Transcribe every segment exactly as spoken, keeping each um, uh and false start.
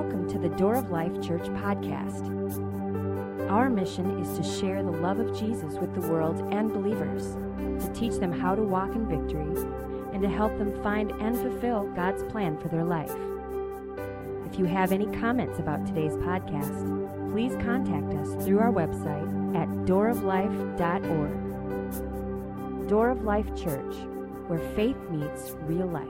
Welcome to the Door of Life Church podcast. Our mission is to share the love of Jesus with the world and believers, to teach them how to walk in victory, and to help them find and fulfill God's plan for their life. If you have any comments about today's podcast, please contact us through our website at door of life dot org. Door of Life Church, where faith meets real life.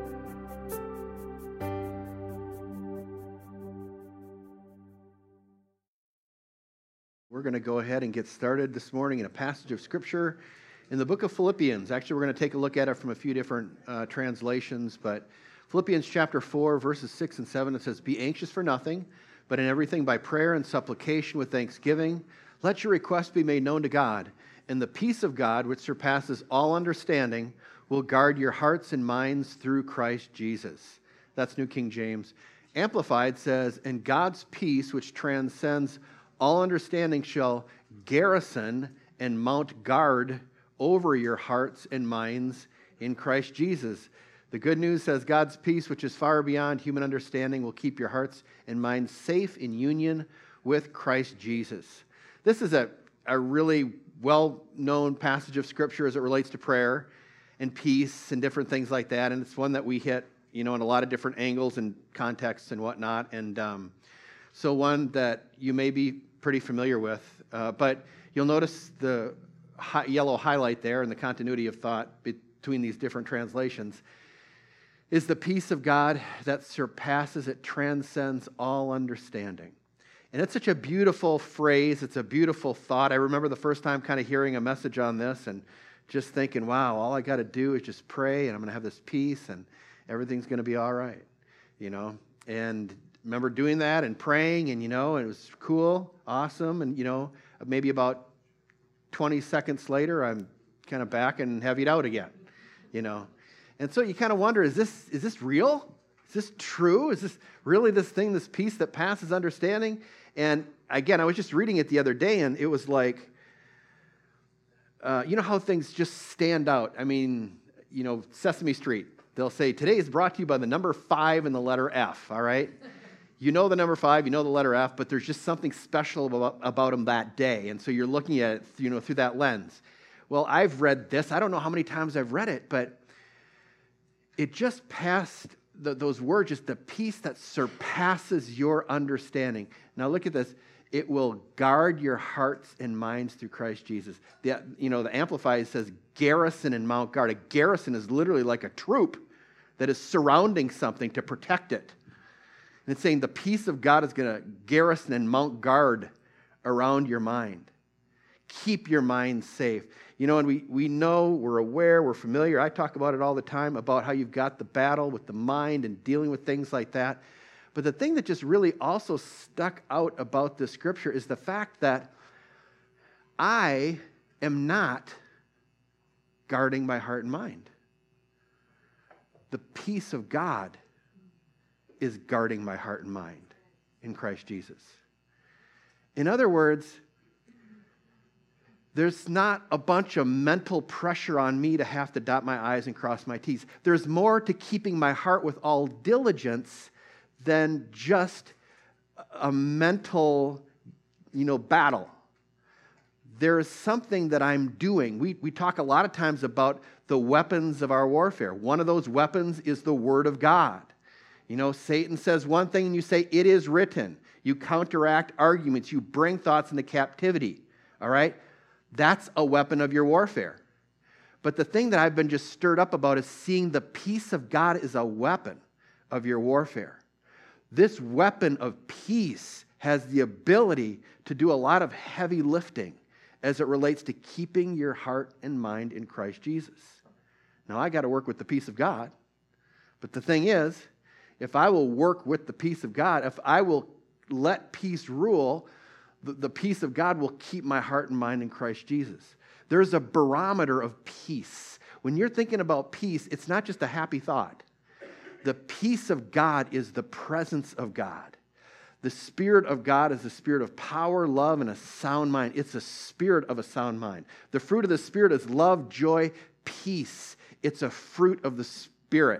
We're going to go ahead and get started this morning in a passage of Scripture in the book of Philippians. Actually, we're going to take a look at it from a few different uh, translations, but Philippians chapter four, verses six and seven, it says, "Be anxious for nothing, but in everything by prayer and supplication with thanksgiving, let your requests be made known to God, and the peace of God, which surpasses all understanding, will guard your hearts and minds through Christ Jesus." That's New King James. Amplified says, "And God's peace, which transcends all understanding, shall garrison and mount guard over your hearts and minds in Christ Jesus." The good news says God's peace, which is far beyond human understanding, will keep your hearts and minds safe in union with Christ Jesus. This is a, a really well-known passage of Scripture as it relates to prayer and peace and different things like that. And it's one that we hit, you know, in a lot of different angles and contexts and whatnot. And um, so one that you may be pretty familiar with, uh, but you'll notice the hi- yellow highlight there in the continuity of thought between these different translations is the peace of God that surpasses, it transcends all understanding. And it's such a beautiful phrase. It's a beautiful thought. I remember the first time kind of hearing a message on this and just thinking, wow, all I got to do is just pray and I'm going to have this peace and everything's going to be all right, you know. And remember doing that and praying, and, you know, it was cool, awesome, and, you know, maybe about twenty seconds later, I'm kind of back and heavied out again, you know. And so you kind of wonder, is this is this real? Is this true? Is this really this thing, this peace that passes understanding? And again, I was just reading it the other day, and it was like, uh, you know how things just stand out? I mean, you know, Sesame Street, they'll say, today is brought to you by the number five and the letter F, all right? You know the number five, you know the letter F, but there's just something special about, about them that day. And so you're looking at it, you know, through that lens. Well, I've read this. I don't know how many times I've read it, but it just passed, the, those words, just the peace that surpasses your understanding. Now look at this. It will guard your hearts and minds through Christ Jesus. The, you know, the Amplified says garrison and mount guard. A garrison is literally like a troop that is surrounding something to protect it. And it's saying the peace of God is going to garrison and mount guard around your mind. Keep your mind safe. You know, and we, we know, we're aware, we're familiar. I talk about it all the time, about how you've got the battle with the mind and dealing with things like that. But the thing that just really also stuck out about this scripture is the fact that I am not guarding my heart and mind. The peace of God is guarding my heart and mind in Christ Jesus. In other words, there's not a bunch of mental pressure on me to have to dot my I's and cross my T's. There's more to keeping my heart with all diligence than just a mental, you know, battle. There is something that I'm doing. We, we talk a lot of times about the weapons of our warfare. One of those weapons is the Word of God. You know, Satan says one thing and you say, it is written. You counteract arguments. You bring thoughts into captivity. All right? That's a weapon of your warfare. But the thing that I've been just stirred up about is seeing the peace of God is a weapon of your warfare. This weapon of peace has the ability to do a lot of heavy lifting as it relates to keeping your heart and mind in Christ Jesus. Now, I got to work with the peace of God. But the thing is, if I will work with the peace of God, if I will let peace rule, the, the peace of God will keep my heart and mind in Christ Jesus. There's a barometer of peace. When you're thinking about peace, it's not just a happy thought. The peace of God is the presence of God. The Spirit of God is the spirit of power, love, and a sound mind. It's a spirit of a sound mind. The fruit of the Spirit is love, joy, peace. It's a fruit of the Spirit.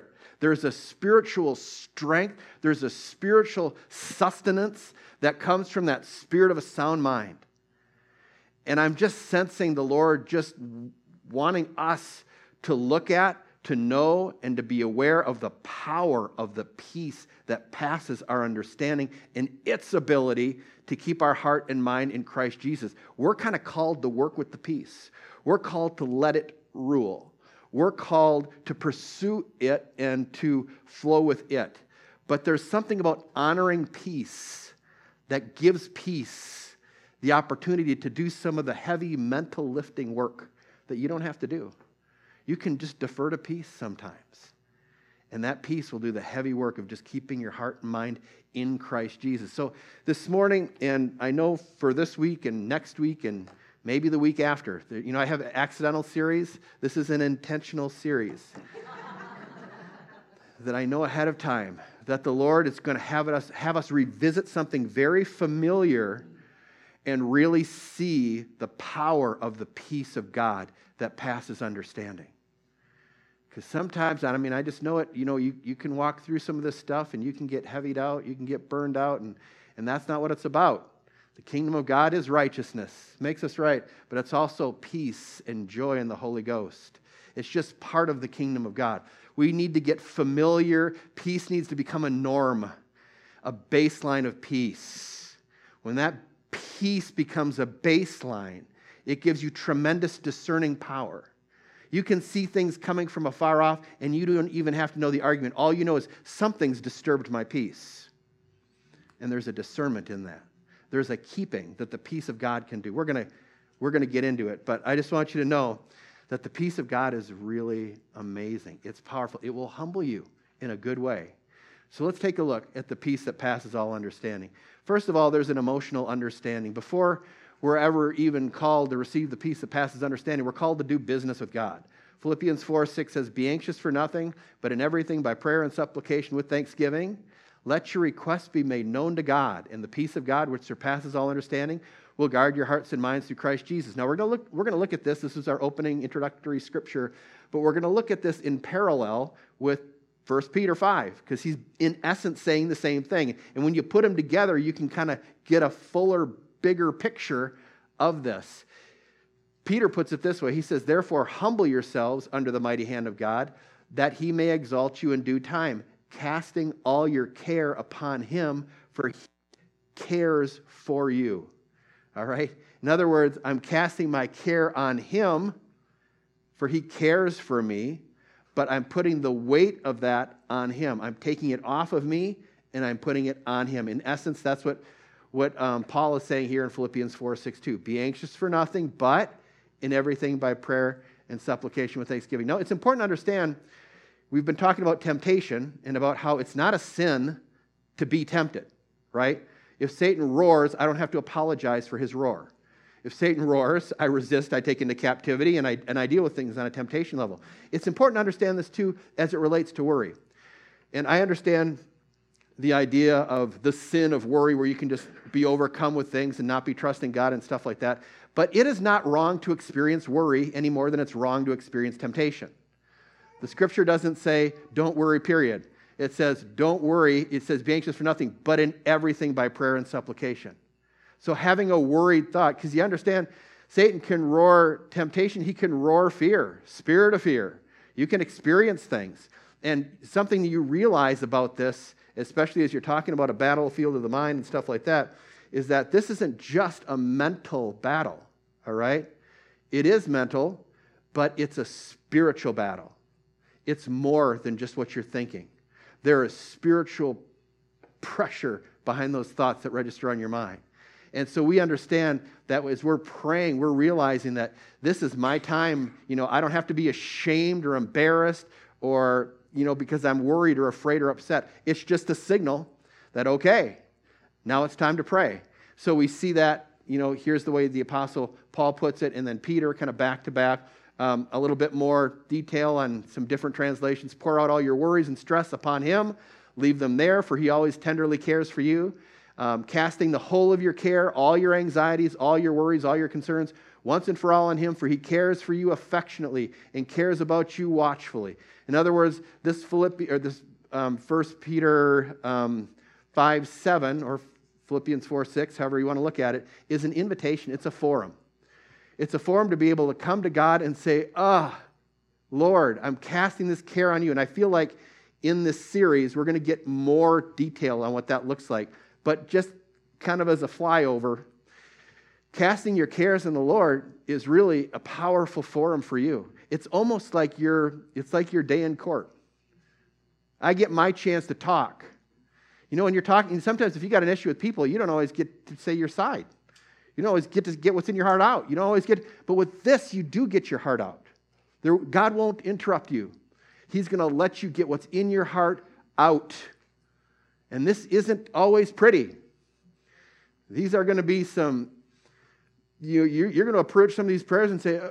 There's a spiritual strength. There's a spiritual sustenance that comes from that spirit of a sound mind. And I'm just sensing the Lord just wanting us to look at, to know, and to be aware of the power of the peace that passes our understanding and its ability to keep our heart and mind in Christ Jesus. We're kind of called to work with the peace. We're called to let it rule. We're called to pursue it and to flow with it. But there's something about honoring peace that gives peace the opportunity to do some of the heavy mental lifting work that you don't have to do. You can just defer to peace sometimes. And that peace will do the heavy work of just keeping your heart and mind in Christ Jesus. So this morning, and I know for this week and next week and maybe the week after, you know, I have an accidental series. This is an intentional series that I know ahead of time that the Lord is going to have us, have us revisit something very familiar and really see the power of the peace of God that passes understanding. Because sometimes, I mean, I just know it, you know, you, you can walk through some of this stuff and you can get heavied out, you can get burned out, and, and that's not what it's about. The kingdom of God is righteousness, makes us right, but it's also peace and joy in the Holy Ghost. It's just part of the kingdom of God. We need to get familiar. Peace needs to become a norm, a baseline of peace. When that peace becomes a baseline, it gives you tremendous discerning power. You can see things coming from afar off, and you don't even have to know the argument. All you know is something's disturbed my peace. And there's a discernment in that. There's a keeping that the peace of God can do. We're going to we're going to get into it, but I just want you to know that the peace of God is really amazing. It's powerful. It will humble you in a good way. So let's take a look at the peace that passes all understanding. First of all, there's an emotional understanding. Before we're ever even called to receive the peace that passes understanding, we're called to do business with God. Philippians four six says, "Be anxious for nothing, but in everything by prayer and supplication with thanksgiving, let your requests be made known to God, and the peace of God, which surpasses all understanding, will guard your hearts and minds through Christ Jesus." Now, we're going to look, we're going to look at this. This is our opening introductory scripture, but we're going to look at this in parallel with First Peter five, because he's in essence saying the same thing. And when you put them together, you can kind of get a fuller, bigger picture of this. Peter puts it this way. He says, "Therefore, humble yourselves under the mighty hand of God, that he may exalt you in due time, casting all your care upon him, for he cares for you." All right? In other words, I'm casting my care on him, for he cares for me, but I'm putting the weight of that on him. I'm taking it off of me, and I'm putting it on him. In essence, that's what, what um, Paul is saying here in Philippians four six two. "Be anxious for nothing, but in everything by prayer and supplication with thanksgiving." Now, it's important to understand, we've been talking about temptation and about how it's not a sin to be tempted, right? If Satan roars, I don't have to apologize for his roar. If Satan roars, I resist, I take into captivity, and I, and I deal with things on a temptation level. It's important to understand this, too, as it relates to worry. And I understand the idea of the sin of worry, where you can just be overcome with things and not be trusting God and stuff like that. But it is not wrong to experience worry any more than it's wrong to experience temptation. The scripture doesn't say, don't worry, period. It says, don't worry. It says, be anxious for nothing, but in everything by prayer and supplication. So having a worried thought, because you understand, Satan can roar temptation. He can roar fear, spirit of fear. You can experience things. And something that you realize about this, especially as you're talking about a battlefield of the mind and stuff like that, is that this isn't just a mental battle, all right? It is mental, but it's a spiritual battle. It's more than just what you're thinking. There is spiritual pressure behind those thoughts that register on your mind. And so we understand that as we're praying, we're realizing that this is my time. You know, I don't have to be ashamed or embarrassed or, you know, because I'm worried or afraid or upset. It's just a signal that, okay, now it's time to pray. So we see that, you know, here's the way the Apostle Paul puts it, and then Peter kind of back to back. Um, a little bit more detail on some different translations. "Pour out all your worries and stress upon him. Leave them there, for he always tenderly cares for you. Um, casting the whole of your care, all your anxieties, all your worries, all your concerns, once and for all on him, for he cares for you affectionately and cares about you watchfully. In other words, this Philippi, or this um, First Peter um, five seven, or Philippians four six, however you want to look at it, is an invitation. It's a forum. It's a forum to be able to come to God and say, ah, Lord, I'm casting this care on you. And I feel like in this series, we're going to get more detail on what that looks like. But just kind of as a flyover, casting your cares on the Lord is really a powerful forum for you. It's almost like your, it's like your day in court. I get my chance to talk. You know, when you're talking, sometimes if you got an issue with people, you don't always get to say your side. You don't always get to get what's in your heart out. You don't always get, but with this, you do get your heart out. There, God won't interrupt you. He's going to let you get what's in your heart out. And this isn't always pretty. These are going to be some, you, you're, you're going to approach some of these prayers and say,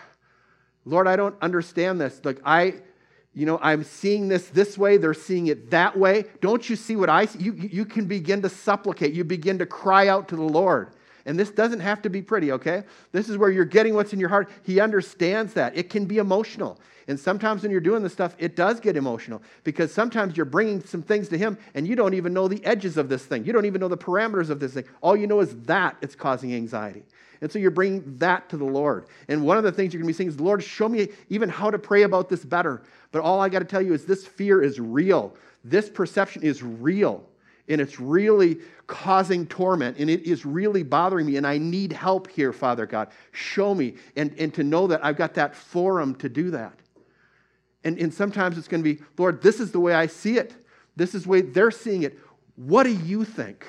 Lord, I don't understand this. Like I, you know, I'm seeing this this way. They're seeing it that way. Don't you see what I see? You, you can begin to supplicate. You begin to cry out to the Lord. And this doesn't have to be pretty, okay? This is where you're getting what's in your heart. He understands that. It can be emotional. And sometimes when you're doing this stuff, it does get emotional because sometimes you're bringing some things to him and you don't even know the edges of this thing. You don't even know the parameters of this thing. All you know is that it's causing anxiety. And so you're bringing that to the Lord. And one of the things you're going to be saying is, Lord, show me even how to pray about this better. But all I got to tell you is this fear is real. This perception is real. And it's really causing torment, and it is really bothering me, and I need help here, Father God. Show me, and, and to know that I've got that forum to do that. And, and sometimes it's going to be, Lord, this is the way I see it. This is the way they're seeing it. What do you think?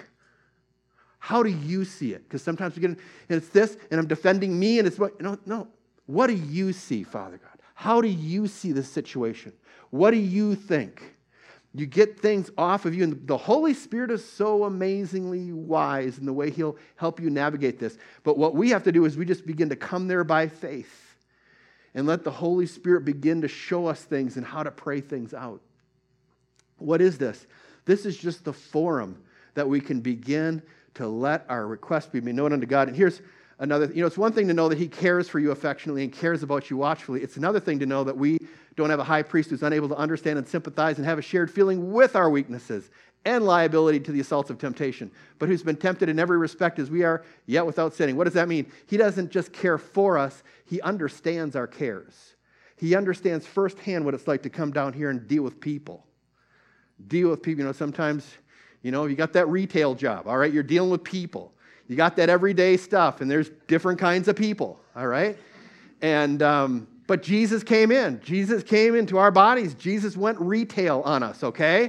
How do you see it? Because sometimes we get, and it's this, and I'm defending me, and it's what, no, no. What do you see, Father God? How do you see this situation? What do you think? You get things off of you, and the Holy Spirit is so amazingly wise in the way he'll help you navigate this. But what we have to do is we just begin to come there by faith and let the Holy Spirit begin to show us things and how to pray things out. What is this? This is just the forum that we can begin to let our requests be made known unto God. And here's another, you know, it's one thing to know that he cares for you affectionately and cares about you watchfully. It's another thing to know that we don't have a high priest who's unable to understand and sympathize and have a shared feeling with our weaknesses and liability to the assaults of temptation, but who's been tempted in every respect as we are, yet without sinning. What does that mean? He doesn't just care for us. He understands our cares. He understands firsthand what it's like to come down here and deal with people. Deal with people. You know, sometimes, you know, you got that retail job, all right? You're dealing with people. You got that everyday stuff, and there's different kinds of people, all right? And, um, but Jesus came in. Jesus came into our bodies. Jesus went retail on us, okay?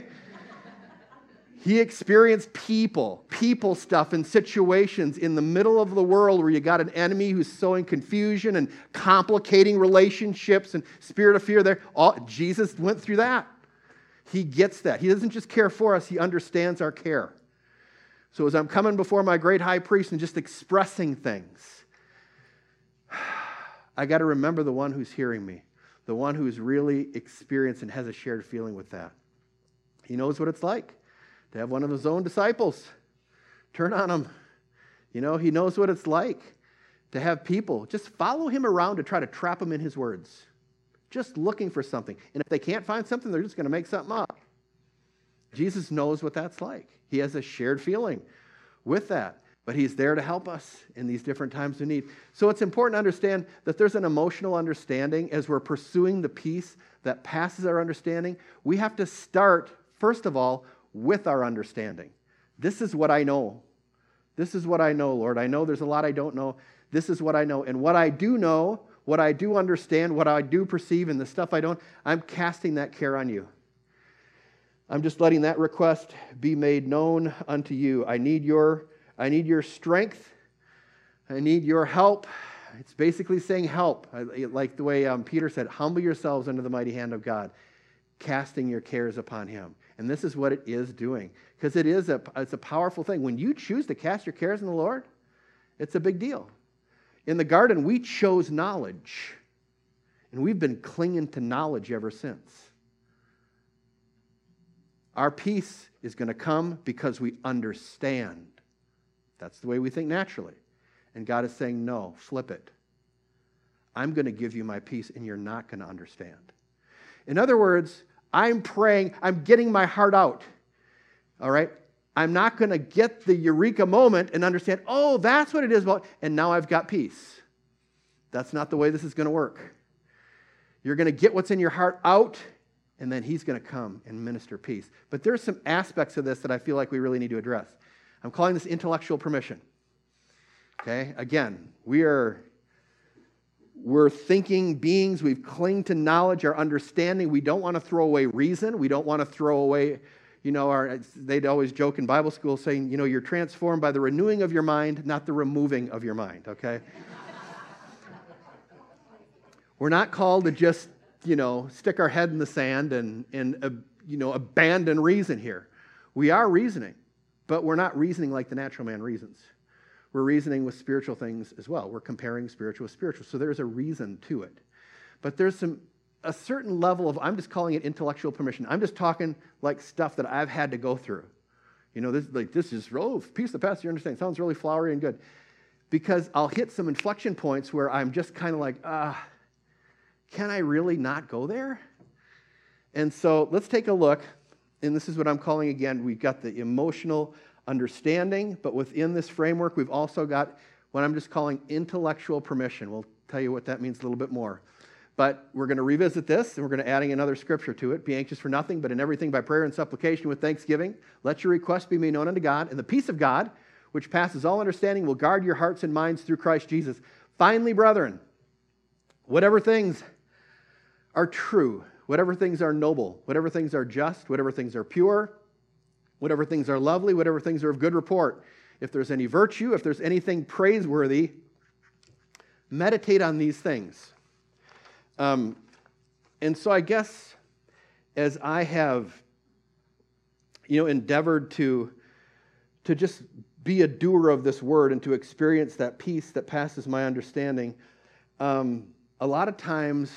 He experienced people, people stuff and situations in the middle of the world where you got an enemy who's sowing confusion and complicating relationships and spirit of fear there. All, Jesus went through that. He gets that. He doesn't just care for us. He understands our care. So as I'm coming before my great high priest and just expressing things, I got to remember the one who's hearing me, the one who's really experienced and has a shared feeling with that. He knows what it's like to have one of his own disciples turn on him. You know, he knows what it's like to have people just follow him around to try to trap him in his words, just looking for something. And if they can't find something, they're just going to make something up. Jesus knows what that's like. He has a shared feeling with that. But he's there to help us in these different times of need. So it's important to understand that there's an emotional understanding as we're pursuing the peace that passes our understanding. We have to start, first of all, with our understanding. This is what I know. This is what I know, Lord. I know there's a lot I don't know. This is what I know. And what I do know, what I do understand, what I do perceive, and the stuff I don't, I'm casting that care on you. I'm just letting that request be made known unto you. I need your I need your strength. I need your help. It's basically saying help. I, like the way um, Peter said, humble yourselves under the mighty hand of God, casting your cares upon him. And this is what it is doing. Because it is a, it's a powerful thing. When you choose to cast your cares on the Lord, it's a big deal. In the garden, we chose knowledge. And we've been clinging to knowledge ever since. Our peace is going to come because we understand. That's the way we think naturally. And God is saying, no, flip it. I'm going to give you my peace, and you're not going to understand. In other words, I'm praying, I'm getting my heart out, all right? I'm not going to get the eureka moment and understand, oh, that's what it is about, and now I've got peace. That's not the way this is going to work. You're going to get what's in your heart out, and then he's going to come and minister peace. But there's some aspects of this that I feel like we really need to address. I'm calling this intellectual permission. Okay? Again, we are we're thinking beings. We've clinged to knowledge, our understanding. We don't want to throw away reason. We don't want to throw away, you know, our, they'd always joke in Bible school saying, you know, you're transformed by the renewing of your mind, not the removing of your mind, okay? We're not called to just, you know, stick our head in the sand and, and uh, you know, abandon reason here. We are reasoning, but we're not reasoning like the natural man reasons. We're reasoning with spiritual things as well. We're comparing spiritual with spiritual. So there's a reason to it. But there's some a certain level of, I'm just calling it intellectual permission. I'm just talking like stuff that I've had to go through. You know, this, like, this is, oh, peace that passes your understanding. Sounds really flowery and good. Because I'll hit some inflection points where I'm just kind of like, ah, can I really not go there? And so let's take a look. And this is what I'm calling, again, we've got the emotional understanding, but within this framework, we've also got what I'm just calling intellectual permission. We'll tell you what that means a little bit more. But we're going to revisit this, and we're going to adding another scripture to it. Be anxious for nothing, but in everything by prayer and supplication with thanksgiving. Let your requests be made known unto God, and the peace of God, which passes all understanding, will guard your hearts and minds through Christ Jesus. Finally, brethren, whatever things are true, whatever things are noble, whatever things are just, whatever things are pure, whatever things are lovely, whatever things are of good report, if there's any virtue, if there's anything praiseworthy, meditate on these things. Um, and so I guess as I have, you know, endeavored to, to just be a doer of this word and to experience that peace that passes my understanding, um, a lot of times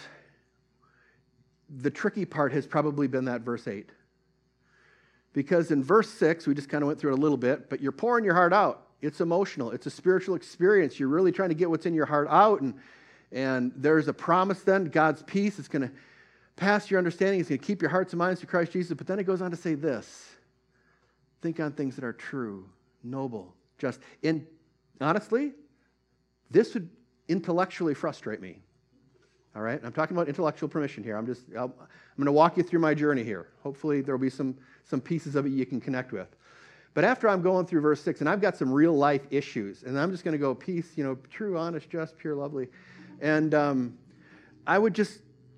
the tricky part has probably been that verse eight. Because in verse six, we just kind of went through it a little bit, but you're pouring your heart out. It's emotional. It's a spiritual experience. You're really trying to get what's in your heart out, and And there's a promise then, God's peace is going to pass your understanding. It's going to keep your hearts and minds through Christ Jesus. But then it goes on to say this. Think on things that are true, noble, just. And honestly, this would intellectually frustrate me. All right? I'm talking about intellectual permission here. I'm just, I'll, I'm going to walk you through my journey here. Hopefully there will be some, some pieces of it you can connect with. But after I'm going through verse six, and I've got some real life issues, and I'm just going to go peace, you know, true, honest, just, pure, lovely. And um, I would just,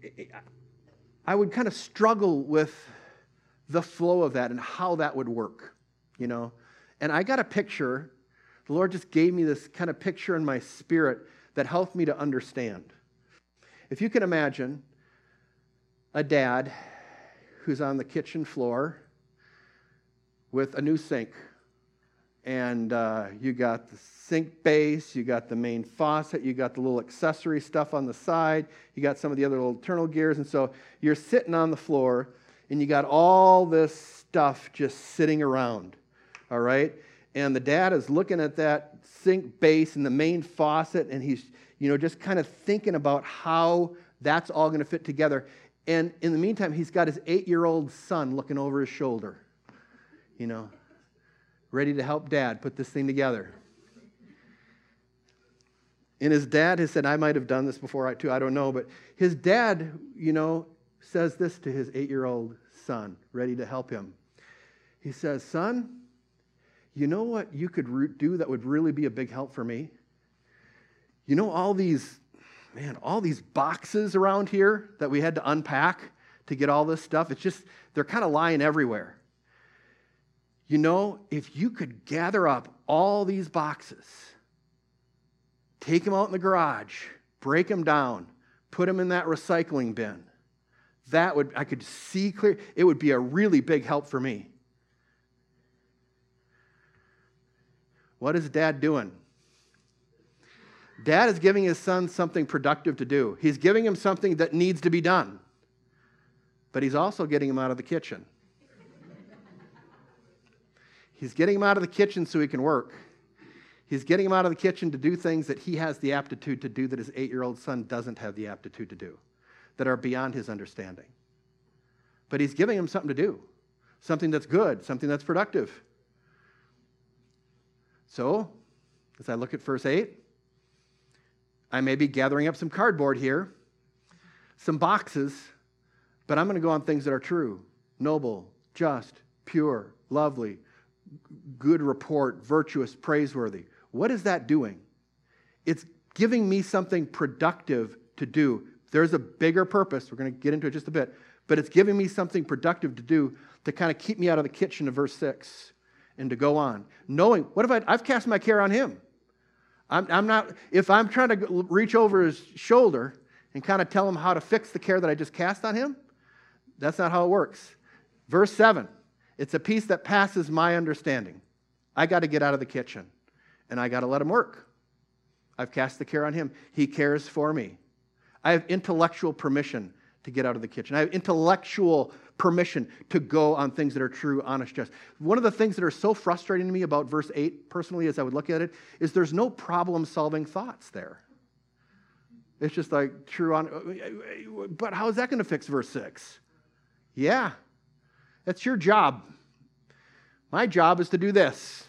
I would kind of struggle with the flow of that and how that would work, you know. And I got a picture. The Lord just gave me this kind of picture in my spirit that helped me to understand. If you can imagine a dad who's on the kitchen floor with a new sink. And uh, you got the sink base, you got the main faucet, you got the little accessory stuff on the side, you got some of the other little internal gears, and so you're sitting on the floor, and you got all this stuff just sitting around, all right? And the dad is looking at that sink base and the main faucet, and he's, you know, just kind of thinking about how that's all going to fit together. And in the meantime, he's got his eight-year-old son looking over his shoulder, you know, ready to help dad put this thing together. And his dad has said, I might have done this before I too, I don't know, but his dad, you know, says this to his eight-year-old son, ready to help him. He says, son, you know what you could do that would really be a big help for me? You know all these, man, all these boxes around here that we had to unpack to get all this stuff? It's just, they're kind of lying everywhere. You know, if you could gather up all these boxes, take them out in the garage, break them down, put them in that recycling bin, that would, I could see clear, it would be a really big help for me. What is dad doing? Dad is giving his son something productive to do. He's giving him something that needs to be done. But he's also getting him out of the kitchen. He's getting him out of the kitchen so he can work. He's getting him out of the kitchen to do things that he has the aptitude to do that his eight-year-old son doesn't have the aptitude to do, that are beyond his understanding. But he's giving him something to do, something that's good, something that's productive. So, as I look at verse eight, I may be gathering up some cardboard here, some boxes, but I'm going to go on things that are true, noble, just, pure, lovely, good report, virtuous, praiseworthy. What is that doing? It's giving me something productive to do. There's a bigger purpose. We're going to get into it just a bit. But it's giving me something productive to do to kind of keep me out of the kitchen of verse six and to go on. Knowing, what if I, I've cast my care on him. I'm, I'm not, if I'm trying to reach over his shoulder and kind of tell him how to fix the care that I just cast on him, that's not how it works. Verse seven, it's a peace that passes my understanding. I got to get out of the kitchen, and I got to let him work. I've cast the care on him. He cares for me. I have intellectual permission to get out of the kitchen. I have intellectual permission to go on things that are true, honest, just. One of the things that are so frustrating to me about verse eight, personally, as I would look at it, is there's no problem-solving thoughts there. It's just like true, on. But how is that going to fix verse six? Yeah, that's your job. My job is to do this.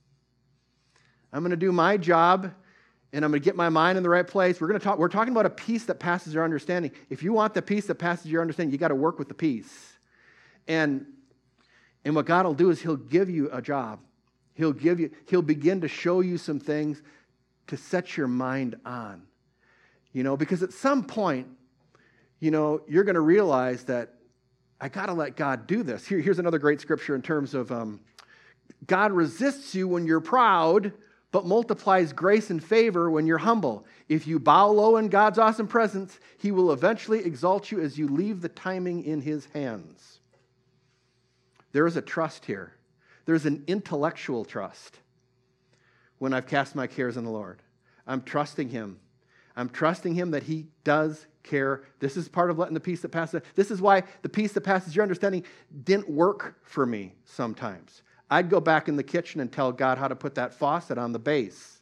I'm going to do my job, and I'm going to get my mind in the right place. We're going to talk. We're talking about a peace that passes your understanding. If you want the peace that passes your understanding, you got to work with the peace. And and what God will do is He'll give you a job. He'll give you. He'll begin to show you some things to set your mind on. You know, because at some point, you know, you're going to realize that I got to let God do this. Here, here's another great scripture in terms of um, God resists you when you're proud, but multiplies grace and favor when you're humble. If you bow low in God's awesome presence, He will eventually exalt you as you leave the timing in His hands. There is a trust here. There's an intellectual trust when I've cast my cares on the Lord. I'm trusting Him. I'm trusting Him that He does care. This is part of letting the peace that passes. This is why the peace that passes your understanding didn't work for me sometimes. I'd go back in the kitchen and tell God how to put that faucet on the base.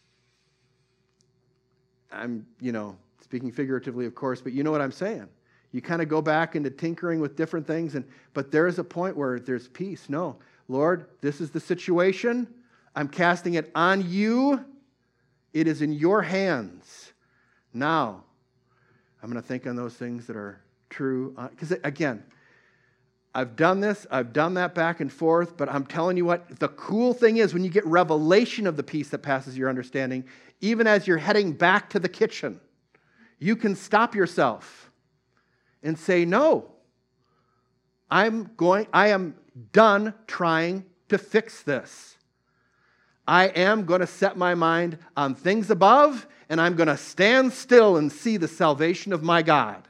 I'm, you know, speaking figuratively, of course, but you know what I'm saying. You kind of go back into tinkering with different things, and but there is a point where there's peace. No, Lord, this is the situation. I'm casting it on you. It is in your hands. Now, I'm going to think on those things that are true. Because, again, I've done this, I've done that back and forth, but I'm telling you what, the cool thing is when you get revelation of the peace that passes your understanding, even as you're heading back to the kitchen, you can stop yourself and say, no, I'm going, I am done trying to fix this. I am going to set my mind on things above, and I'm going to stand still and see the salvation of my God.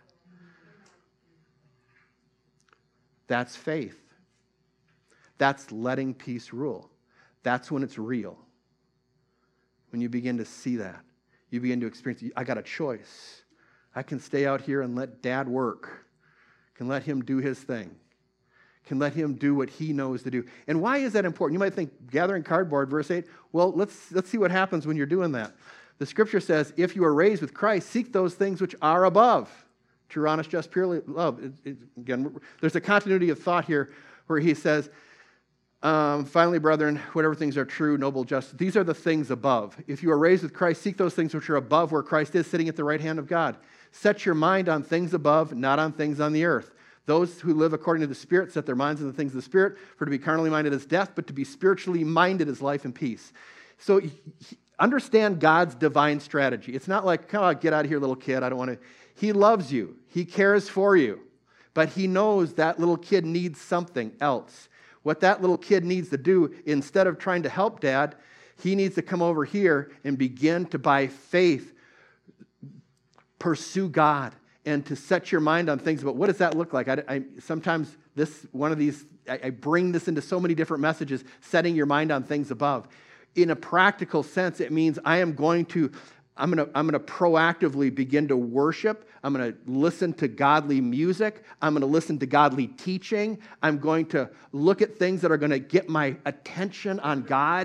That's faith. That's letting peace rule. That's when it's real. When you begin to see that, you begin to experience, I got a choice. I can stay out here and let Dad work. Can let him do his thing. Can let him do what he knows to do. And why is that important? You might think, gathering cardboard, verse eight. Well, let's, let's see what happens when you're doing that. The scripture says, if you are raised with Christ, seek those things which are above. True, honest, just, purely love. It, it, again, there's a continuity of thought here where he says, um, finally, brethren, whatever things are true, noble, just, these are the things above. If you are raised with Christ, seek those things which are above where Christ is sitting at the right hand of God. Set your mind on things above, not on things on the earth. Those who live according to the Spirit set their minds on the things of the Spirit, for to be carnally minded is death, but to be spiritually minded is life and peace. So understand God's divine strategy. It's not like, come on, get out of here, little kid. I don't want to. He loves you. He cares for you. But He knows that little kid needs something else. What that little kid needs to do, instead of trying to help Dad, he needs to come over here and begin to, by faith, pursue God and to set your mind on things. But what does that look like? I, I, sometimes this, one of these, I, I bring this into so many different messages, setting your mind on things above. In a practical sense, it means I am going to, I'm going to, I'm going to proactively begin to worship. I'm going to listen to godly music. I'm going to listen to godly teaching. I'm going to look at things that are going to get my attention on God,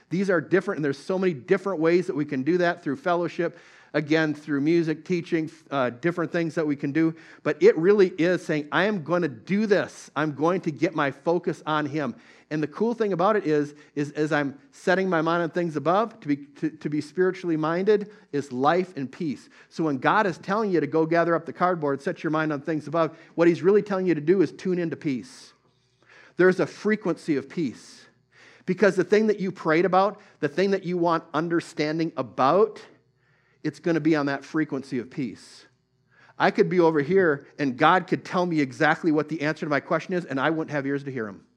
These are different, and there's so many different ways that we can do that through fellowship, again, through music, teaching, uh, different things that we can do. But it really is saying, I am going to do this. I'm going to get my focus on Him. And the cool thing about it is, is as I'm setting my mind on things above, to be, to, to be spiritually minded, is life and peace. So when God is telling you to go gather up the cardboard, set your mind on things above, what He's really telling you to do is tune into peace. There's a frequency of peace. Because the thing that you prayed about, the thing that you want understanding about, it's going to be on that frequency of peace. I could be over here, and God could tell me exactly what the answer to my question is, and I wouldn't have ears to hear Him.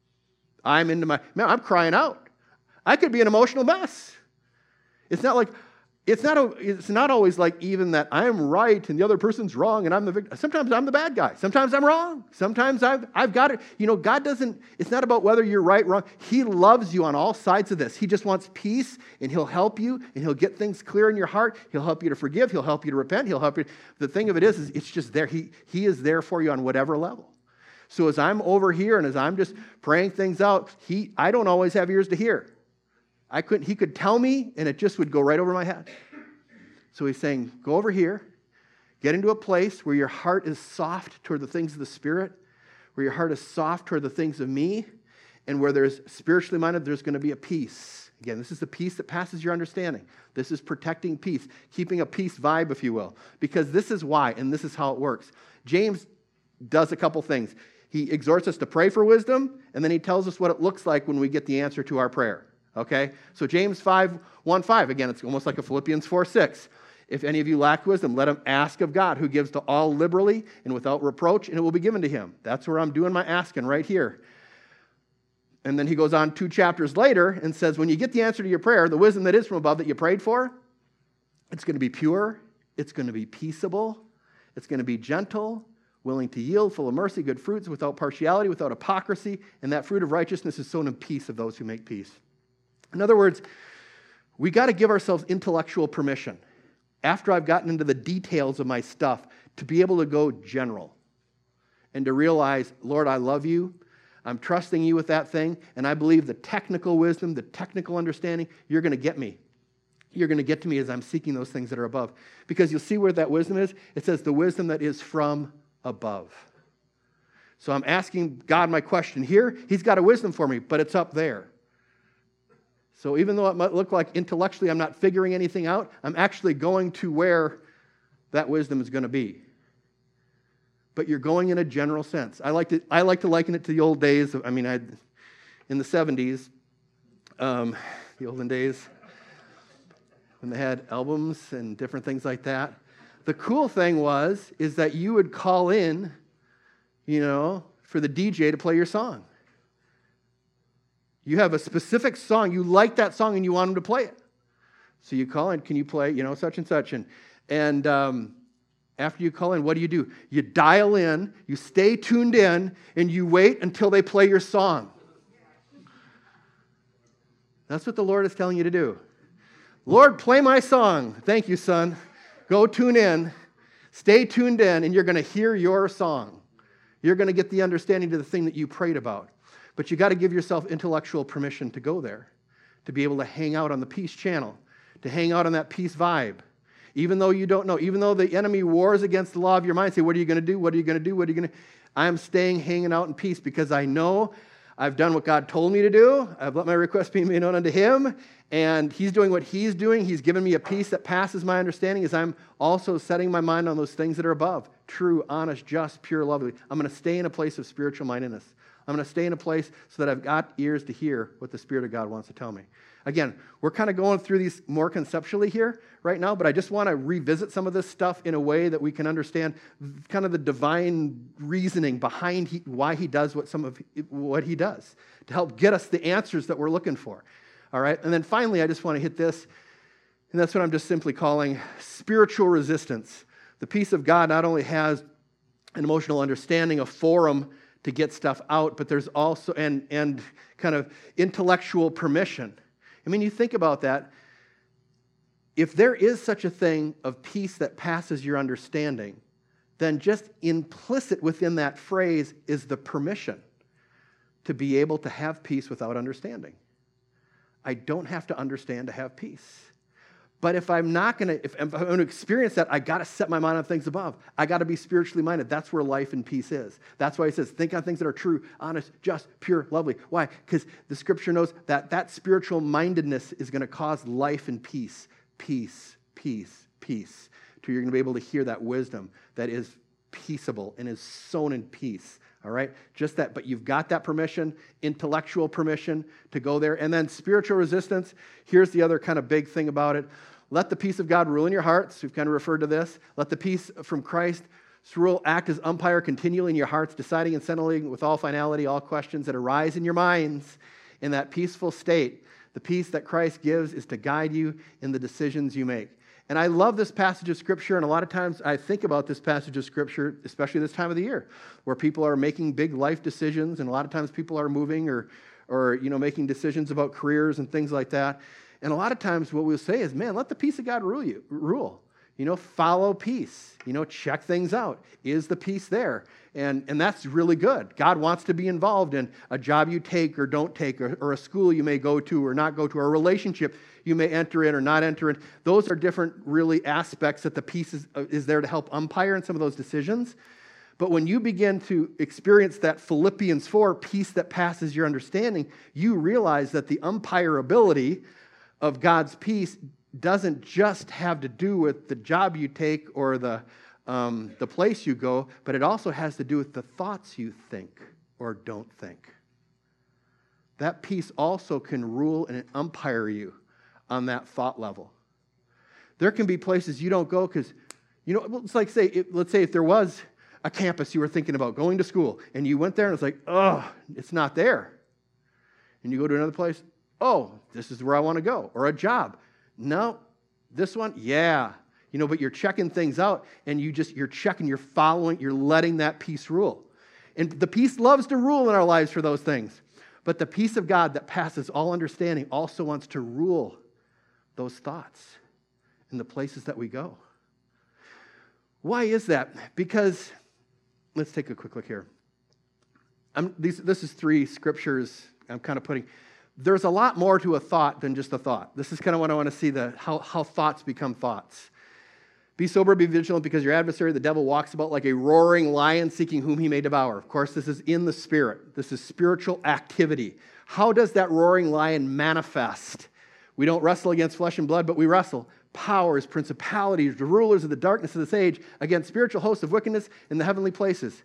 I'm into my, man, I'm crying out. I could be an emotional mess. It's not like, it's not, a, it's not always like even that I'm right and the other person's wrong and I'm the victim. Sometimes I'm the bad guy. Sometimes I'm wrong. Sometimes I've, I've got it. You know, God doesn't, it's not about whether you're right or wrong. He loves you on all sides of this. He just wants peace, and He'll help you, and He'll get things clear in your heart. He'll help you to forgive. He'll help you to repent. He'll help you. The thing of it is, is it's just there. He, he is there for you on whatever level. So as I'm over here and as I'm just praying things out, he, I don't always have ears to hear. I couldn't, he could tell me, and it just would go right over my head. So He's saying, go over here, get into a place where your heart is soft toward the things of the Spirit, where your heart is soft toward the things of me, and where there's spiritually minded, there's going to be a peace. Again, this is the peace that passes your understanding. This is protecting peace, keeping a peace vibe, if you will, because this is why, and this is how it works. James does a couple things. He exhorts us to pray for wisdom, and then he tells us what it looks like when we get the answer to our prayer. Okay? So James five, one, five, again, it's almost like a Philippians four, six. If any of you lack wisdom, let him ask of God, who gives to all liberally and without reproach, and it will be given to him. That's where I'm doing my asking right here. And then he goes on two chapters later and says, when you get the answer to your prayer, the wisdom that is from above that you prayed for, it's going to be pure, it's going to be peaceable, it's going to be gentle, willing to yield, full of mercy, good fruits, without partiality, without hypocrisy, and that fruit of righteousness is sown in peace of those who make peace. In other words, we got to give ourselves intellectual permission, after I've gotten into the details of my stuff, to be able to go general and to realize, Lord, I love you. I'm trusting you with that thing, and I believe the technical wisdom, the technical understanding, you're going to get me. You're going to get to me as I'm seeking those things that are above. Because you'll see where that wisdom is. It says the wisdom that is from above. So I'm asking God my question here. He's got a wisdom for me, but it's up there. So even though it might look like intellectually I'm not figuring anything out, I'm actually going to where that wisdom is going to be. But you're going in a general sense. I like to I like to liken it to the old days. I mean, I in the seventies, um, the olden days, when they had albums and different things like that. The cool thing was, is that you would call in, you know, for the D J to play your song. You have a specific song, you like that song and you want him to play it. So you call in, can you play, you know, such and such. And, and um, after you call in, what do you do? You dial in, you stay tuned in, and you wait until they play your song. That's what the Lord is telling you to do. Lord, play my song. Thank you, son. Go tune in, stay tuned in, and you're going to hear your song. You're going to get the understanding to the thing that you prayed about. But you got to give yourself intellectual permission to go there, to be able to hang out on the peace channel, to hang out on that peace vibe. Even though you don't know, even though the enemy wars against the law of your mind, say, what are you going to do? What are you going to do? What are you going to do? I'm staying hanging out in peace because I know I've done what God told me to do. I've let my request be made known unto Him, and He's doing what He's doing. He's given me a peace that passes my understanding as I'm also setting my mind on those things that are above. True, honest, just, pure, lovely. I'm going to stay in a place of spiritual mindedness. I'm going to stay in a place so that I've got ears to hear what the Spirit of God wants to tell me. Again, we're kind of going through these more conceptually here right now, but I just want to revisit some of this stuff in a way that we can understand kind of the divine reasoning behind he, why He does what some of what He does to help get us the answers that we're looking for. All right, and then finally, I just want to hit this, and that's what I'm just simply calling spiritual resistance. The peace of God not only has an emotional understanding, a forum to get stuff out, but there's also, and, and kind of intellectual permission. I mean, you think about that. If there is such a thing of peace that passes your understanding, then just implicit within that phrase is the permission to be able to have peace without understanding. I don't have to understand to have peace. But if I'm not going to, if I'm going to experience that, I got to set my mind on things above. I got to be spiritually minded. That's where life and peace is. That's why he says, think on things that are true, honest, just, pure, lovely. Why? Because the scripture knows that that spiritual mindedness is going to cause life and peace, peace, peace, peace. Till you're going to be able to hear that wisdom that is peaceable and is sown in peace. All right? Just that, but you've got that permission, intellectual permission to go there. And then spiritual resistance, here's the other kind of big thing about it. Let the peace of God rule in your hearts. We've kind of referred to this. Let the peace from Christ rule, act as umpire continually in your hearts, deciding and settling with all finality all questions that arise in your minds. In that peaceful state, the peace that Christ gives is to guide you in the decisions you make. And I love this passage of Scripture, and a lot of times I think about this passage of Scripture, especially this time of the year, where people are making big life decisions, and a lot of times people are moving or, or you know, making decisions about careers and things like that. And a lot of times what we'll say is, man, let the peace of God rule you. Rule. You know, follow peace. You know, check things out. Is the peace there? And, and that's really good. God wants to be involved in a job you take or don't take, or, or a school you may go to or not go to, or a relationship you may enter in or not enter in. Those are different, really, aspects that the peace is, is there to help umpire in some of those decisions. But when you begin to experience that Philippians four, peace that passes your understanding, you realize that the umpirability of God's peace doesn't just have to do with the job you take or the, um, the place you go, but it also has to do with the thoughts you think or don't think. That peace also can rule and umpire you on that thought level. There can be places you don't go because, you know, it's like, say, it, let's say if there was a campus you were thinking about going to school, and you went there and it's like, oh, it's not there. And you go to another place, oh, this is where I want to go. Or a job. No, this one, yeah. You know, but you're checking things out, and you just, you're checking, you're following, you're letting that peace rule. And the peace loves to rule in our lives for those things. But the peace of God that passes all understanding also wants to rule those thoughts in the places that we go. Why is that? Because, let's take a quick look here. I'm, these, this is three scriptures I'm kind of putting. There's a lot more to a thought than just a thought. This is kind of what I want to see, the how, how thoughts become thoughts. Be sober, be vigilant, because your adversary, the devil, walks about like a roaring lion seeking whom he may devour. Of course, this is in the spirit. This is spiritual activity. How does that roaring lion manifest? We don't wrestle against flesh and blood, but we wrestle powers, principalities, the rulers of the darkness of this age, against spiritual hosts of wickedness in the heavenly places.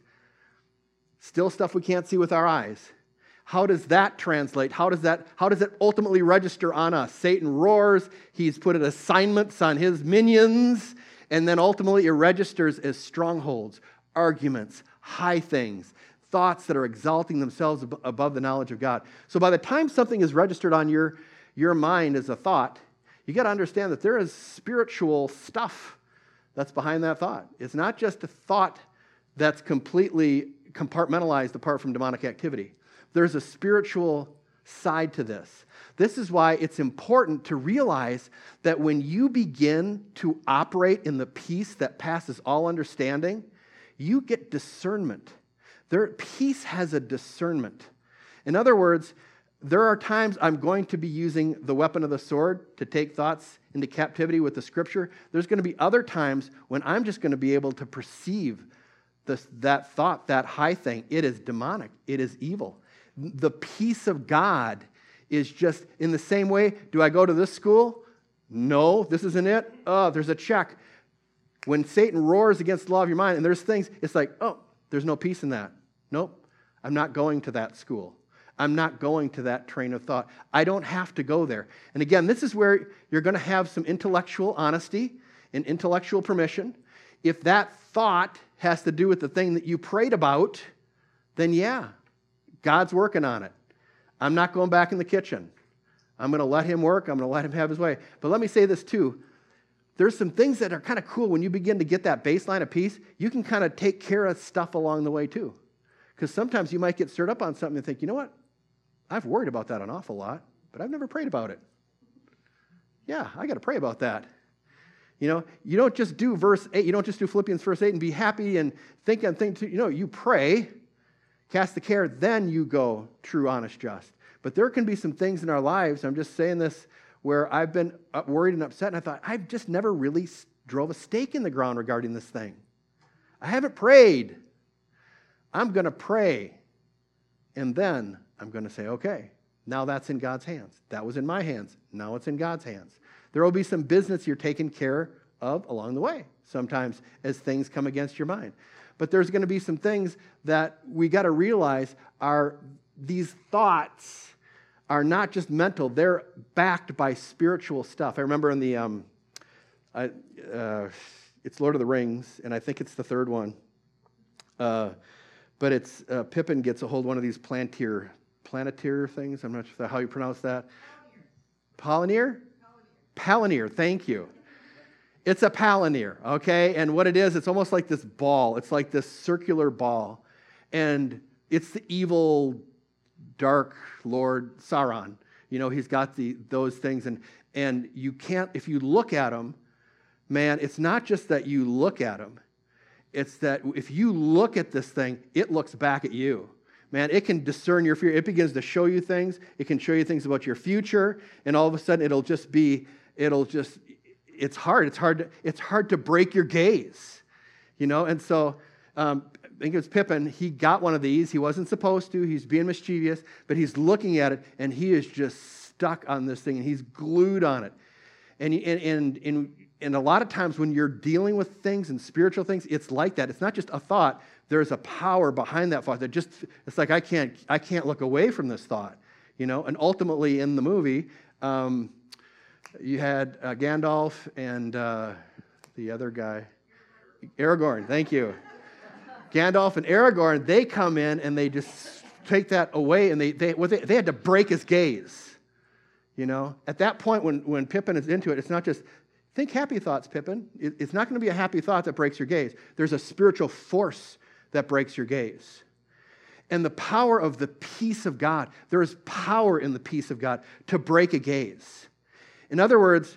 Still stuff we can't see with our eyes. How does that translate? How does that, how does it ultimately register on us? Satan roars. He's put assignments on his minions, and then ultimately it registers as strongholds, arguments, high things, thoughts that are exalting themselves above the knowledge of God. So by the time something is registered on your, your mind as a thought, you got to understand that there is spiritual stuff that's behind that thought. It's not just a thought that's completely compartmentalized apart from demonic activity. There's a spiritual side to this. This is why it's important to realize that when you begin to operate in the peace that passes all understanding, you get discernment. There, peace has a discernment. In other words, there are times I'm going to be using the weapon of the sword to take thoughts into captivity with the scripture. There's going to be other times when I'm just going to be able to perceive this, that thought, that high thing. It is demonic. It is evil. The peace of God is just in the same way. Do I go to this school? No, this isn't it. Oh, there's a check. When Satan roars against the law of your mind, and there's things, it's like, oh, there's no peace in that. Nope, I'm not going to that school. I'm not going to that train of thought. I don't have to go there. And again, this is where you're going to have some intellectual honesty and intellectual permission. If that thought has to do with the thing that you prayed about, then yeah, God's working on it. I'm not going back in the kitchen. I'm going to let him work. I'm going to let him have his way. But let me say this too. There's some things that are kind of cool when you begin to get that baseline of peace. You can kind of take care of stuff along the way too. Because sometimes you might get stirred up on something and think, you know what? I've worried about that an awful lot, but I've never prayed about it. Yeah, I got to pray about that. You know, you don't just do verse eight. You don't just do Philippians verse eight and be happy and think and think. You know, you pray, cast the care, then you go true, honest, just. But there can be some things in our lives, I'm just saying this, where I've been worried and upset, and I thought, I've just never really drove a stake in the ground regarding this thing. I haven't prayed. I'm going to pray. And then I'm going to say, okay, now that's in God's hands. That was in my hands. Now it's in God's hands. There will be some business you're taking care of along the way, sometimes as things come against your mind. But there's going to be some things that we got to realize are these thoughts are not just mental. They're backed by spiritual stuff. I remember in the, um, I, uh, it's Lord of the Rings, and I think it's the third one. Uh, but it's, uh, Pippin gets a hold of one of these plantier, planeteer things. I'm not sure how you pronounce that. Palanir? Palanir, thank you. It's a palanir, okay? And what it is, it's almost like this ball. It's like this circular ball. And it's the evil, dark Lord Sauron. You know, he's got the those things. And, and you can't, if you look at him, man, it's not just that you look at him. It's that if you look at this thing, it looks back at you. Man, it can discern your fear. It begins to show you things. It can show you things about your future. And all of a sudden, it'll just be, it'll just, it's hard. It's hard to, it's hard to break your gaze, you know? And so um, I think it was Pippin. He got one of these. He wasn't supposed to. He's being mischievous, but he's looking at it, and he is just stuck on this thing, and he's glued on it. And, and, and, and, and a lot of times when you're dealing with things and spiritual things, it's like that. It's not just a thought. There's a power behind that thought that just, it's like, I can't, I can't look away from this thought, you know? And ultimately in the movie, um, you had uh, Gandalf and uh, the other guy, Aragorn, thank you. Gandalf and Aragorn, they come in and they just take that away, and they they, well, they they had to break his gaze, you know? At that point when, when Pippin is into it, it's not just, think happy thoughts, Pippin. It, it's not going to be a happy thought that breaks your gaze. There's a spiritual force that breaks your gaze. And the power of the peace of God, there is power in the peace of God to break a gaze. In other words,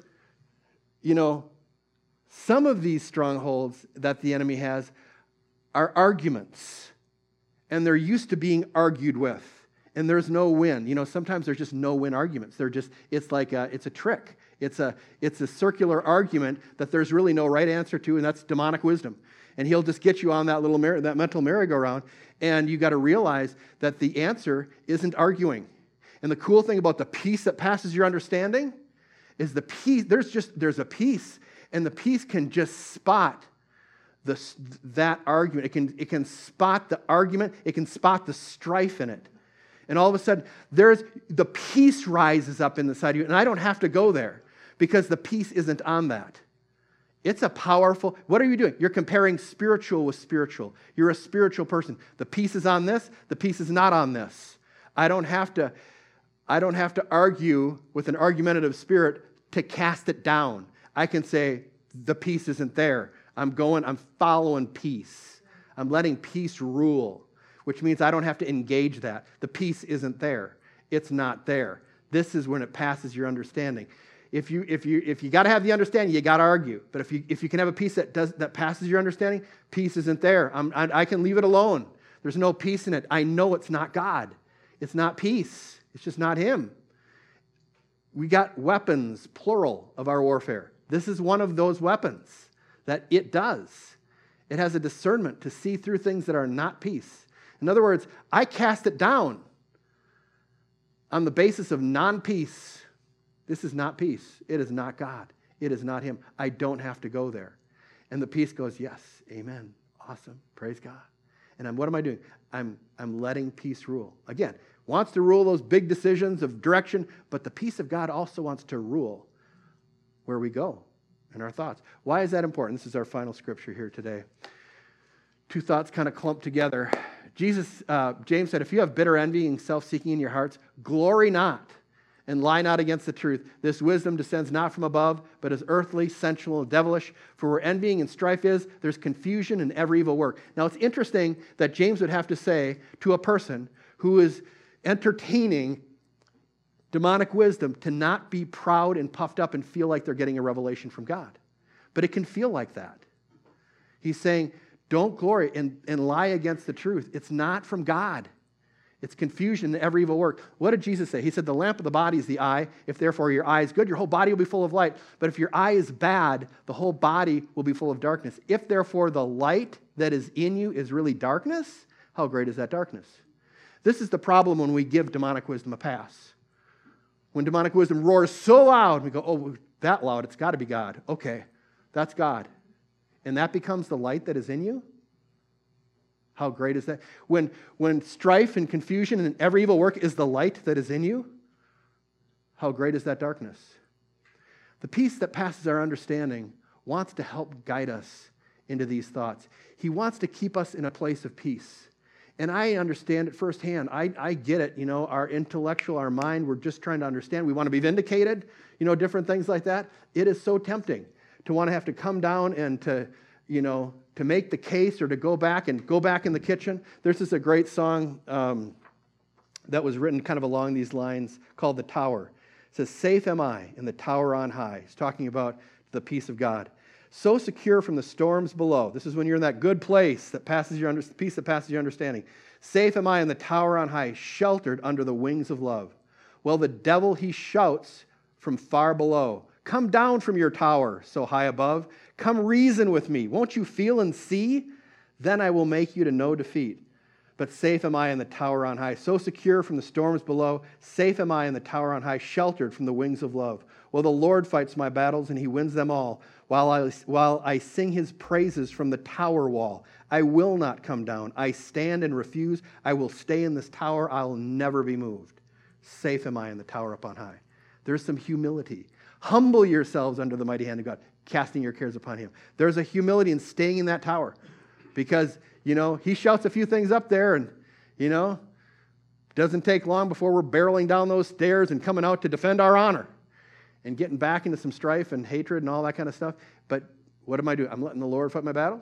you know, some of these strongholds that the enemy has are arguments, and they're used to being argued with, and there's no win. You know, sometimes there's just no win arguments. They're just, it's like a, it's a trick. It's a, it's a circular argument that there's really no right answer to, and that's demonic wisdom. And he'll just get you on that little mer- that mental merry-go-round, and you got to realize that the answer isn't arguing. And the cool thing about the peace that passes your understanding is the peace. There's just there's a peace, and the peace can just spot the that argument. It can it can spot the argument. It can spot the strife in it, and all of a sudden there's the peace rises up in the side of you, and I don't have to go there because the peace isn't on that. It's a powerful, what are you doing? You're comparing spiritual with spiritual. You're a spiritual person. The peace is on this, the peace is not on this. I don't have to, I don't have to argue with an argumentative spirit to cast it down. I can say, the peace isn't there. I'm going, I'm following peace. I'm letting peace rule, which means I don't have to engage that. The peace isn't there. It's not there. This is when it passes your understanding. If you if you if you got to have the understanding, you got to argue. But if you if you can have a peace that does that passes your understanding, peace isn't there. I'm, I, I can leave it alone. There's no peace in it. I know it's not God. It's not peace. It's just not Him. We got weapons, plural, of our warfare. This is one of those weapons that it does. It has a discernment to see through things that are not peace. In other words, I cast it down on the basis of non-peace. This is not peace. It is not God. It is not Him. I don't have to go there. And the peace goes, yes, amen, awesome, praise God. And I'm, what am I doing? I'm, I'm letting peace rule. Again, wants to rule those big decisions of direction, but the peace of God also wants to rule where we go in our thoughts. Why is that important? This is our final scripture here today. Two thoughts kind of clumped together. Jesus, uh, James said, if you have bitter envy and self-seeking in your hearts, glory not and lie not against the truth. This wisdom descends not from above, but is earthly, sensual, and devilish. For where envying and strife is, there's confusion in every evil work. Now, it's interesting that James would have to say to a person who is entertaining demonic wisdom to not be proud and puffed up and feel like they're getting a revelation from God. But it can feel like that. He's saying, don't glory and, and lie against the truth. It's not from God. It's confusion in every evil work. What did Jesus say? He said, the lamp of the body is the eye. If therefore your eye is good, your whole body will be full of light. But if your eye is bad, the whole body will be full of darkness. If therefore the light that is in you is really darkness, how great is that darkness? This is the problem when we give demonic wisdom a pass. When demonic wisdom roars so loud, we go, oh, that loud, it's got to be God. Okay, that's God. And that becomes the light that is in you? How great is that? When, when strife and confusion and every evil work is the light that is in you, how great is that darkness? The peace that passes our understanding wants to help guide us into these thoughts. He wants to keep us in a place of peace. And I understand it firsthand. I, I get it. You know, our intellectual, our mind, we're just trying to understand. We want to be vindicated, you know, different things like that. It is so tempting to want to have to come down and to, you know, to make the case or to go back and go back in the kitchen. There's this a great song um, that was written kind of along these lines called The Tower. It says, safe am I in the tower on high. It's talking about the peace of God. So secure from the storms below. This is when you're in that good place that passes your under, peace that passes your understanding. Safe am I in the tower on high, sheltered under the wings of love. Well, the devil, he shouts from far below. Come down from your tower so high above. Come reason with me. Won't you feel and see? Then I will make you to know defeat. But safe am I in the tower on high, so secure from the storms below. Safe am I in the tower on high, sheltered from the wings of love. Well, the Lord fights my battles, and he wins them all. While I, while I sing his praises from the tower wall, I will not come down. I stand and refuse. I will stay in this tower. I will never be moved. Safe am I in the tower up on high. There's some humility. Humble yourselves under the mighty hand of God, casting your cares upon him. There's a humility in staying in that tower because, you know, he shouts a few things up there and, you know, doesn't take long before we're barreling down those stairs and coming out to defend our honor and getting back into some strife and hatred and all that kind of stuff. But what am I doing? I'm letting the Lord fight my battles.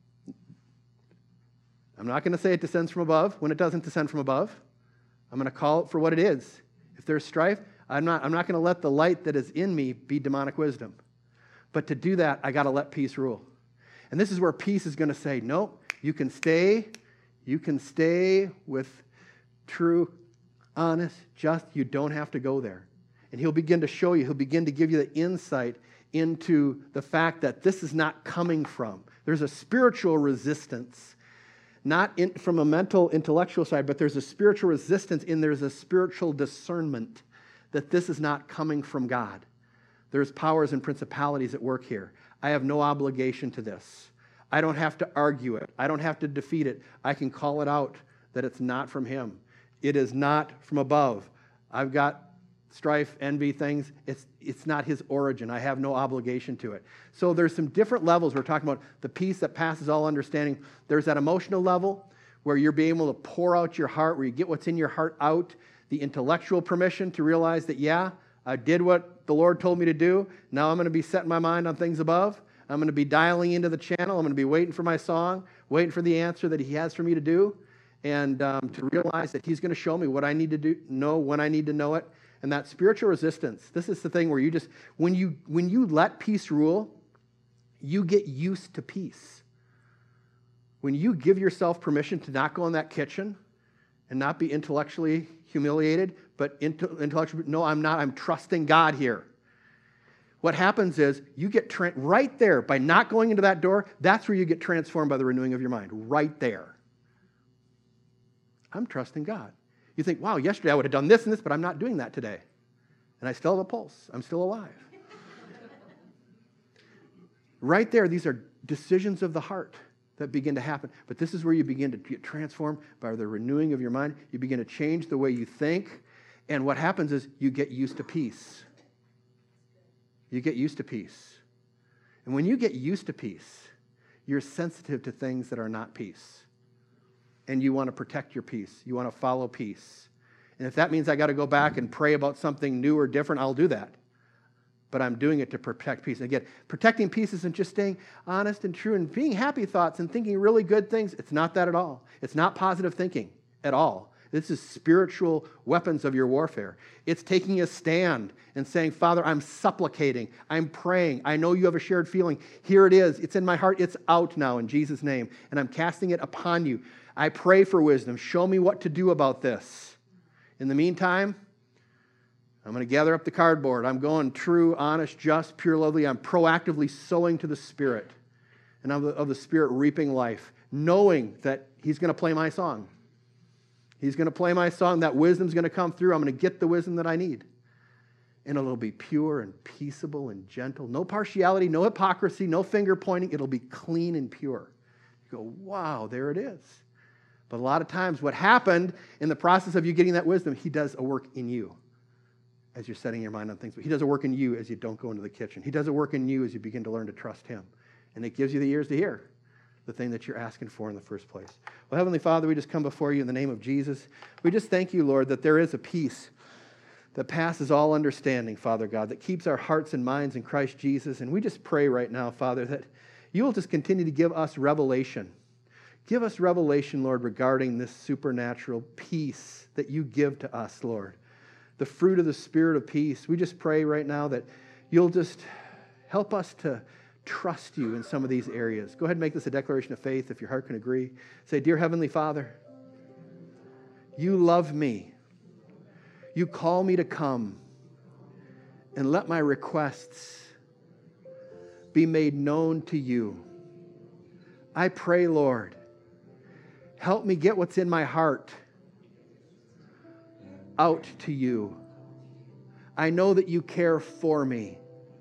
I'm not going to say it descends from above when it doesn't descend from above. I'm going to call it for what it is. If there's strife, I'm not, I'm not going to let the light that is in me be demonic wisdom. But to do that, I got to let peace rule. And this is where peace is going to say, no, you can stay, you can stay with true, honest, just, you don't have to go there. And he'll begin to show you, he'll begin to give you the insight into the fact that this is not coming from. There's a spiritual resistance, not in, from a mental, intellectual side, but there's a spiritual resistance and there's a spiritual discernment that this is not coming from God. There's powers and principalities at work here. I have no obligation to this. I don't have to argue it. I don't have to defeat it. I can call it out that it's not from him. It is not from above. I've got strife, envy, things. It's, it's not his origin. I have no obligation to it. So there's some different levels. We're talking about the peace that passes all understanding. There's that emotional level where you're being able to pour out your heart, where you get what's in your heart out. The intellectual permission to realize that, yeah, I did what the Lord told me to do. Now I'm going to be setting my mind on things above. I'm going to be dialing into the channel. I'm going to be waiting for my song, waiting for the answer that he has for me to do, and um, to realize that he's going to show me what I need to do, know when I need to know it. And that spiritual resistance, this is the thing where you just, when you when you let peace rule, you get used to peace. When you give yourself permission to not go in that kitchen and not be intellectually humiliated, but intellectually, no, I'm not, I'm trusting God here. What happens is you get, tra- right there, by not going into that door, that's where you get transformed by the renewing of your mind, right there. I'm trusting God. You think, wow, yesterday I would have done this and this, but I'm not doing that today. And I still have a pulse. I'm still alive. Right there, these are decisions of the heart that begin to happen. But this is where you begin to get transformed by the renewing of your mind. You begin to change the way you think. And what happens is you get used to peace. You get used to peace. And when you get used to peace, you're sensitive to things that are not peace. And you want to protect your peace. You want to follow peace. And if that means I got to go back and pray about something new or different, I'll do that. But I'm doing it to protect peace. And again, protecting peace isn't just staying honest and true and being happy thoughts and thinking really good things. It's not that at all. It's not positive thinking at all. This is spiritual weapons of your warfare. It's taking a stand and saying, Father, I'm supplicating. I'm praying. I know you have a shared feeling. Here it is. It's in my heart. It's out now in Jesus' name. And I'm casting it upon you. I pray for wisdom. Show me what to do about this. In the meantime, I'm going to gather up the cardboard. I'm going true, honest, just, pure, lovely. I'm proactively sowing to the Spirit and of the, of the Spirit reaping life, knowing that He's going to play my song. He's going to play my song. That wisdom's going to come through. I'm going to get the wisdom that I need. And it'll be pure and peaceable and gentle. No partiality, no hypocrisy, no finger pointing. It'll be clean and pure. You go, wow, there it is. But a lot of times what happened in the process of you getting that wisdom, He does a work in you as you're setting your mind on things. But He does a work in you as you don't go into the kitchen. He does a work in you as you begin to learn to trust Him. And it gives you the ears to hear the thing that you're asking for in the first place. Well, Heavenly Father, we just come before you in the name of Jesus. We just thank you, Lord, that there is a peace that passes all understanding, Father God, that keeps our hearts and minds in Christ Jesus. And we just pray right now, Father, that you will just continue to give us revelation. Give us revelation, Lord, regarding this supernatural peace that you give to us, Lord. The fruit of the Spirit of peace. We just pray right now that you'll just help us to trust you in some of these areas. Go ahead and make this a declaration of faith if your heart can agree. Say, Dear Heavenly Father, you love me. You call me to come and let my requests be made known to you. I pray, Lord, help me get what's in my heart out to you. I know that you care for me.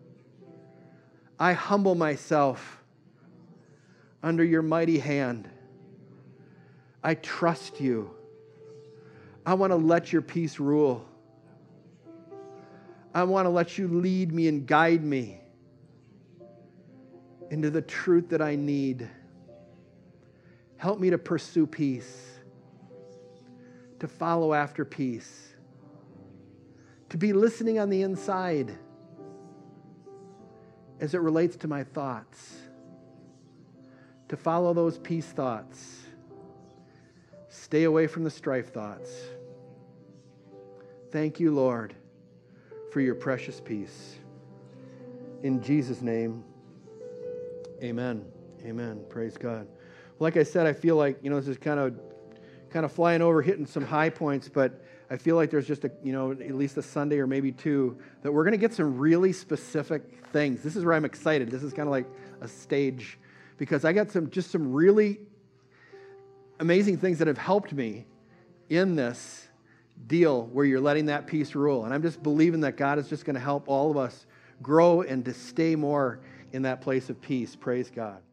I humble myself under your mighty hand. I trust you. I want to let your peace rule. I want to let you lead me and guide me into the truth that I need. Help me to pursue peace, to follow after peace, to be listening on the inside as it relates to my thoughts, to follow those peace thoughts, stay away from the strife thoughts. Thank you, Lord, for your precious peace. In Jesus' name, amen. Amen. Praise God. Like I said, I feel like, you know, this is kind of kind of flying over, hitting some high points, but I feel like there's just a, you know, at least a Sunday or maybe two that we're going to get some really specific things. This is where I'm excited. This is kind of like a stage because I got some just some really amazing things that have helped me in this deal where you're letting that peace rule. And I'm just believing that God is just going to help all of us grow and to stay more in that place of peace. Praise God.